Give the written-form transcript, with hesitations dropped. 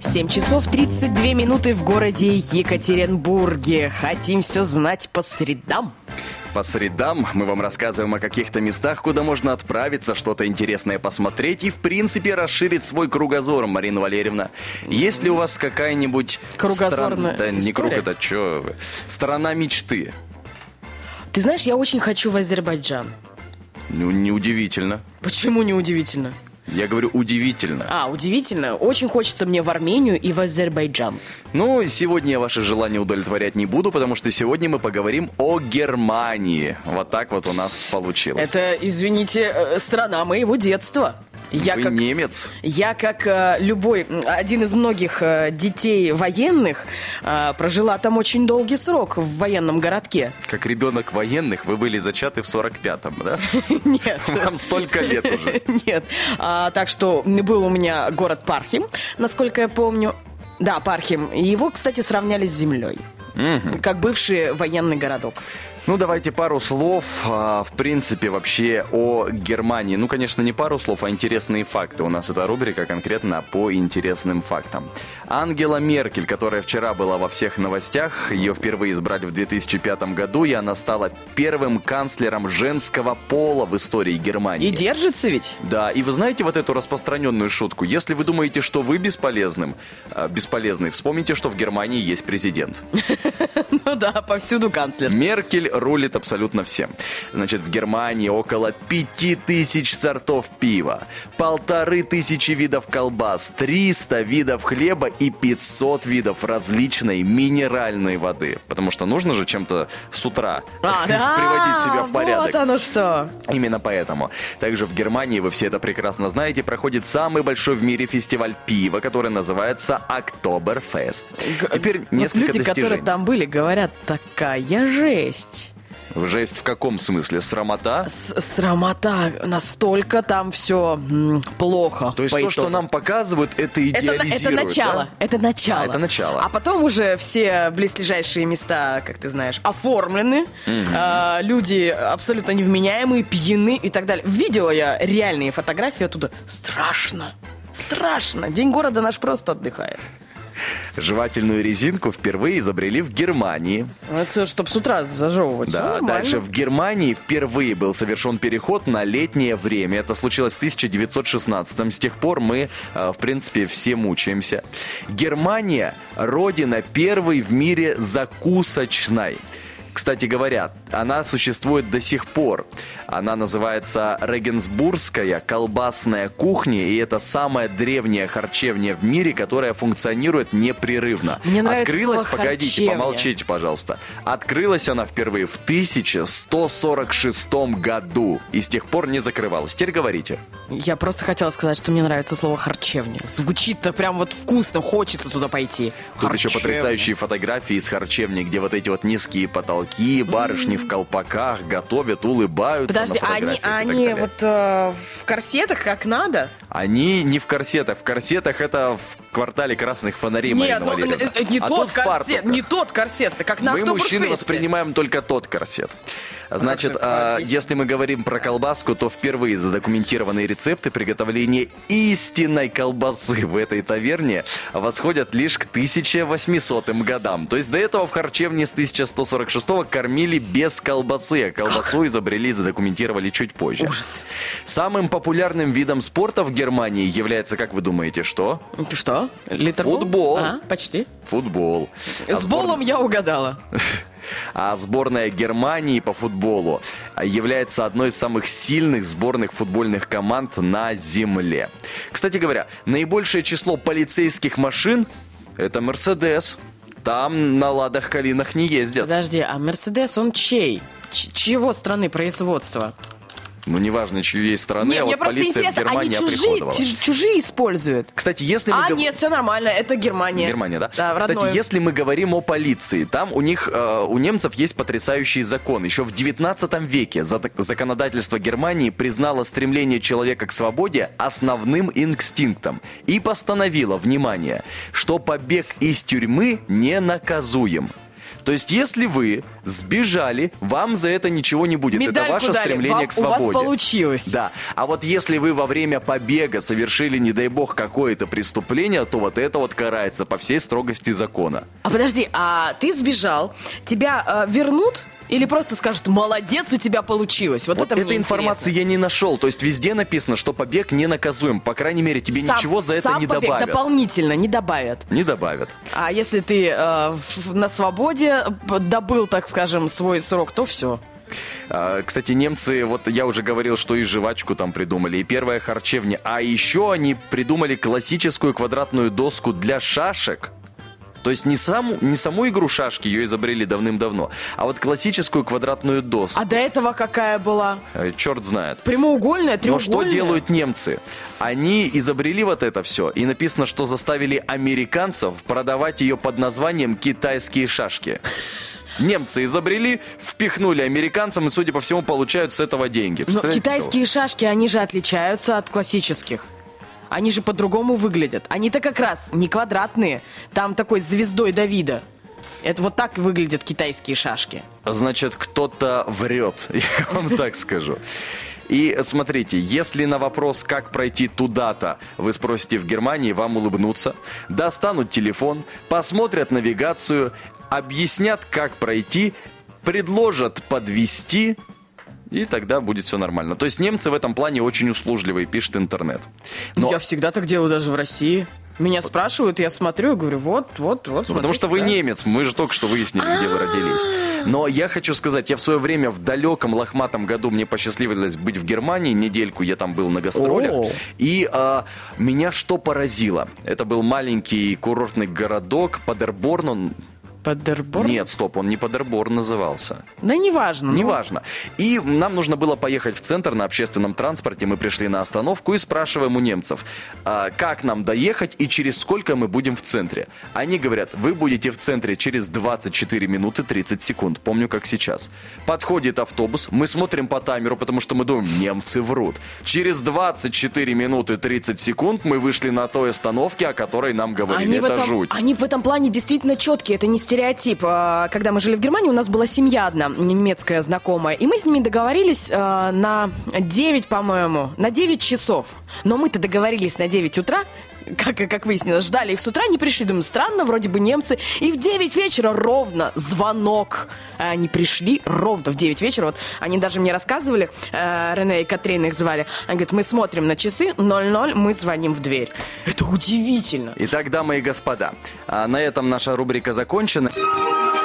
7 часов 32 минуты в городе Екатеринбурге. Хотим все знать по средам. По средам мы вам рассказываем о каких-то местах, куда можно отправиться, что-то интересное посмотреть и, в принципе, расширить свой кругозор. Марина Валерьевна, есть ли у вас какая-нибудь... Кругозорная Да не круг, история? это что вы? Страна мечты. Ты знаешь, я очень хочу в Азербайджан. Ну, неудивительно. Почему неудивительно? Я говорю, удивительно. Удивительно. Очень хочется мне в Армению и в Азербайджан. Ну, сегодня я ваши желания удовлетворять не буду, потому что сегодня мы поговорим о Германии. Вот так вот у нас получилось. Это, извините, страна моего детства. Вы немец? Я, как один из многих детей военных, прожила там очень долгий срок в военном городке. Как ребенок военных, вы были зачаты в 45-м, да? Нет. Вам столько лет уже. Нет. Так что был у меня город Пархим, насколько я помню. Да, Пархим. И его, кстати, сравняли с землей. Как бывший военный городок. Ну, давайте пару слов, в принципе, вообще о Германии. Ну, конечно, не пару слов, а интересные факты. У нас эта рубрика конкретно по интересным фактам. Ангела Меркель, которая вчера была во всех новостях, ее впервые избрали в 2005 году, и она стала первым канцлером женского пола в истории Германии. И держится ведь? Да, и вы знаете вот эту распространенную шутку? Если вы думаете, что вы бесполезный, вспомните, что в Германии есть президент. Ну да, повсюду канцлер. Меркель рулит абсолютно всем. Значит, в Германии около 5000 сортов пива, 1500 видов колбас, 300 видов хлеба и 500 видов различной минеральной воды. Потому что нужно же чем-то с утра приводить себя в порядок. Вот оно что. Именно поэтому. Также в Германии, вы все это прекрасно знаете, проходит самый большой в мире фестиваль пива, который называется Октоберфест. Теперь несколько люди, достижений. которые там были, говорят, такая жесть. Жесть в каком смысле? Срамота? Срамота. Настолько там все плохо. То есть то, что нам показывают, это идеализируют, это начало. да? Это начало. Это начало. А потом уже все близлежащие места, как ты знаешь, оформлены. Люди абсолютно невменяемые, пьяны и так далее. Видела я реальные фотографии оттуда. Страшно. Страшно. День города наш просто отдыхает. Жевательную резинку впервые изобрели в Германии. Это чтобы с утра зажевывать. Да, дальше в Германии впервые был совершен переход на летнее время. Это случилось в 1916-м. С тех пор мы, в принципе, все мучаемся. Германия – родина первой в мире закусочной. Кстати говоря, она существует до сих пор. Она называется Регенсбургская колбасная кухня, и это самая древняя харчевня в мире, которая функционирует непрерывно. Мне нравится Открылась, слово погодите, харчевня. помолчите, пожалуйста. Открылась она впервые в 1146 году и с тех пор не закрывалась. Теперь говорите. Я просто хотела сказать, что мне нравится слово харчевня. Звучит-то прям вот вкусно, хочется туда пойти. Тут еще Харчевня. потрясающие фотографии из харчевни, где вот эти вот низкие потолки, барышни в колпаках готовят, улыбаются. Подожди, на они фотографиях и так далее. вот в корсетах как надо? Они не в корсетах. В корсетах это в квартале красных фонарей, Нет, Марина Валерьевна. не А тот тут в корсет, фартуках. не тот корсет, как на Мы, мужчины, Октоберфесте. воспринимаем только тот корсет. Значит, Хорошо, если мы говорим про колбаску, то впервые задокументированные рецепты приготовления истинной колбасы в этой таверне восходят лишь к 1800 годам. То есть до этого в харчевне с 1146 кормили без колбасы, а колбасу изобрели и задокументировали чуть позже. Ужас. Самым популярным видом спорта в Германии является, как вы думаете, что? Что? Литербол? Футбол. Почти. Футбол. С болом я угадала. А сборная Германии по футболу является одной из самых сильных сборных футбольных команд на земле. Кстати говоря, наибольшее число полицейских машин – это «Мерседес». Там на «Ладах Калинах» не ездят. Подожди, а Мерседес он чей? Чьего страны производства? Ну, неважно, чьей страны, Нет, а мне вот просто полиция в интересно, они Германии оприходовала. чужие используют? Кстати, если мы Нет, все нормально, это Германия. Германия, да? Да, Кстати, родное. если мы говорим о полиции, там у них, у немцев есть потрясающий закон. Еще в 19 веке законодательство Германии признало стремление человека к свободе основным инстинктом и постановило, внимание, что побег из тюрьмы не наказуем. То есть, если вы сбежали, вам за это ничего не будет. Медальку это ваше дали. стремление к свободе. У вас получилось. Да. А вот если вы во время побега совершили, не дай бог, какое-то преступление, то вот это вот карается по всей строгости закона. А подожди, а ты сбежал, тебя вернут? Или просто скажут, молодец, у тебя получилось. Вот это мне этой информации интересно. я не нашел. То есть везде написано, что побег не наказуем. По крайней мере, тебе ничего за это не побег добавят. дополнительно не добавят. Не добавят. А если ты на свободе добыл, так скажем, свой срок, то все. Кстати, немцы, вот я уже говорил, что и жвачку там придумали, и первая харчевня. А еще они придумали классическую квадратную доску для шашек. То есть не саму игру шашки, ее изобрели давным-давно, а вот классическую квадратную доску. А до этого какая была? Черт знает. Прямоугольная, Но треугольная? что делают немцы? Они изобрели вот это все, и написано, что заставили американцев продавать ее под названием «китайские шашки». Немцы изобрели, впихнули американцам и, судя по всему, получают с этого деньги. Но китайские шашки, они же отличаются от классических. Они же по-другому выглядят. Они-то как раз не квадратные. Там такой звездой Давида. Это вот так выглядят китайские шашки. Значит, кто-то врет, я вам так скажу. И смотрите, если на вопрос, как пройти туда-то, вы спросите в Германии, вам улыбнутся, достанут телефон, посмотрят навигацию, объяснят, как пройти, предложат подвезти, и тогда будет все нормально. То есть немцы в этом плане очень услужливые, пишет интернет. Но... Я всегда так делаю даже в России. Меня спрашивают, я смотрю и говорю, вот, смотрите. Потому что вы немец, мы же только что выяснили, где вы родились. Но я хочу сказать, я в свое время в далеком лохматом году мне посчастливилось быть в Германии, недельку я там был на гастролях. И меня что поразило? Это был маленький курортный городок Падерборн. Падерборн? Нет, стоп, он не Падерборн назывался. Да неважно. Неважно. И нам нужно было поехать в центр на общественном транспорте. Мы пришли на остановку и спрашиваем у немцев, как нам доехать и через сколько мы будем в центре. Они говорят, вы будете в центре через 24 минуты 30 секунд. Помню, как сейчас. Подходит автобус, мы смотрим по таймеру, потому что мы думаем, немцы врут. Через 24 минуты 30 секунд мы вышли на той остановке, о которой нам говорили. Это жуть. Они в этом плане действительно четкие. Это не стереотип. Когда мы жили в Германии, у нас была семья одна, немецкая знакомая, и мы с ними договорились на 9, по-моему, на 9 часов. Но мы-то договорились на 9 утра, как выяснилось, ждали их с утра, не пришли. Думаю, странно, вроде бы немцы. И в 9 вечера ровно звонок. Они пришли ровно в 9 вечера. Вот они даже мне рассказывали, Рене и Катрин их звали. Они говорят, мы смотрим на часы, 00, мы звоним в дверь. Это удивительно. Итак, дамы и господа, на этом наша рубрика закончена.